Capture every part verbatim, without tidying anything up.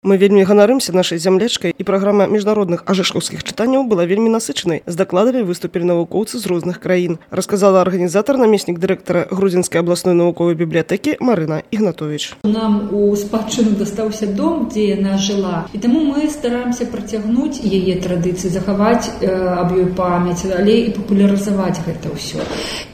Мы вельмі ганарымся нашай зямлячкай, і праграма міжнародных ажэшкаўскіх чытанняў была вельмі насычанай. З дакладамі выступілі навукоўцы з розных краін. Расказала арганізатар, намеснік дырэктара Грузінскай абласной навуковай бібліятэкі Марына Ігнатовіч. Нам у спадчыну дастаўся дом, дзе яна жыла, і таму мы стараемся працягнуць яе традыцыі, захаваць э, аб ёй памяць, але і папулярызаваць гэта ўсё.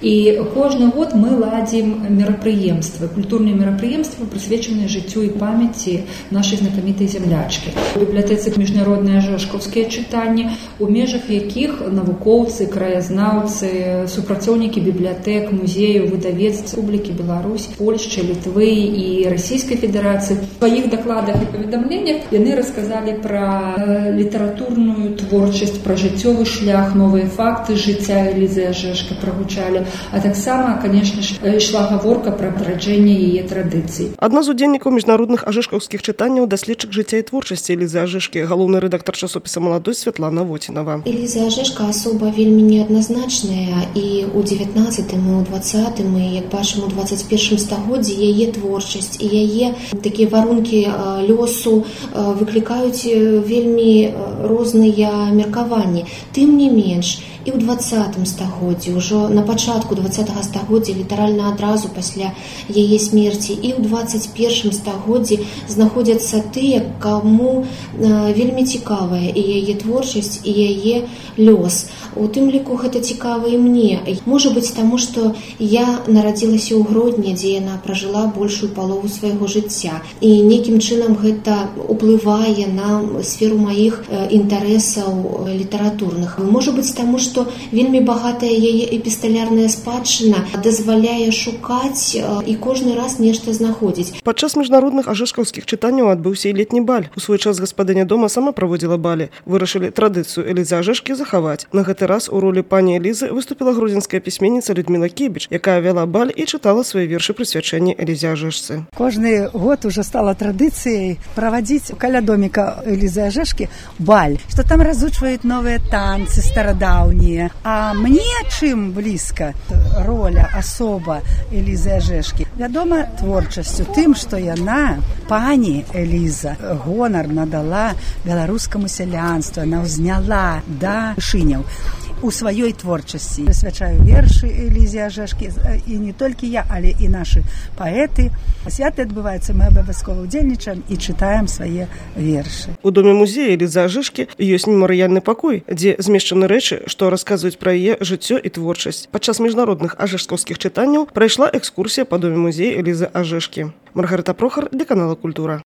І кожны год мы ладзім мерапрыемствы, культурныя мерапрыемствы, прысвечаныя жыццю і памяці нашай знакамітай землячки. У бібліятэцы міжнародныя ажэшкаўскія чытанні, у межах якіх навукоўцы, краязнаўцы, супрацоўнікі бібліятэк, музеяў, выдавецтв Рэспублікі Беларусь, Польшчы, Літвы і Расійскай Федэрацыі. У сваіх дакладах і паведамленнях яны расказалі пра літаратурную творчасць, пра жыццёвы шлях, новыя факты жыцця Элізы Ажэшкі прагучалі, а таксама, канешне ж, ішла гаворка пра адраджэнне яе традыцый. Адна з удзельнікаў міжнародных ажэшкаўскіх чытанняў даследчык жыцця і творчасці Элізы Ажэшкі, галоўны рэдактар часопіса «Маладосць» Святлана Воцінава. Эліза Ажэшка асоба вельмі неадназначная, і ў дзевятнаццатым і ў дваццатым і, як бачым, у дваццаць першым стагоддзі яе творчасць і яе такія варункі лёсу выклікаюць вельмі розныя меркаванні. Тым не менш, і ў дваццатым стагоддзі, ўжо на пачатку дваццатага стагоддзя, літаральна адразу пасля яе смерці, і ў дваццаць першым стагоддзі знаходзяцца тыя, каму вельмі цікавая і яе творчасць, і яе лёс. У тым ліку гэта цікава і мне. Можа быць, таму, што я нарадзілася ў Гродні, дзе яна пражыла большую палову свайго жыцця. І нейкім чынам гэта ўплывае на сферу маіх інтарэсаў літаратурных. Можа быць, таму, што вельмі багатая яе эпісталярная спадчына дазваляе шукаць і кожны раз нешта знаходзіць. Падчас міжнародных ажэшкаўскіх чытанняў адбыўся і летні баль. У свой час гаспадыня дома сама праводзіла балі. Вырашылі традыцыю Элізы Ажэшкі захаваць. На гэты раз у ролі пані Элізы выступіла грузінская пісьменніца Людміла Кебіч, якая вяла баль і чытала свае вершы, прысвячэнні Элізе Ажэшцы. Кожны год уже стала традыцыяй праводзіць каля доміка Элізы Ажэшкі баль, што там разучваюць новыя танцы старадаўнія. А мне чым блізка роля, асоба Элізы Ажэшкі? Вядома, творчасцю, тым, што яна, пані Эліза, гонар надала беларускаму сялянству, яна ўзняла да вышыняў у сваёй творчасці. Прысвячаю вершы Элізе Ажэшкі, і не толькі я, але і нашы паэты. Святы адбываюцца, мы абавязкова ўдзельнічаем і чытаем свае вершы. У доме музея Элізы Ажэшкі ёсць мемарыяльны пакой, дзе змешчаны рэчы, што расказваюць пра яе жыццё і творчасць. Падчас міжнародных ажэшкаўскіх чытанняў прайшла экскурсія па доме музея Элізы Ажэшкі. Маргарыта Прохар для канала «Культура».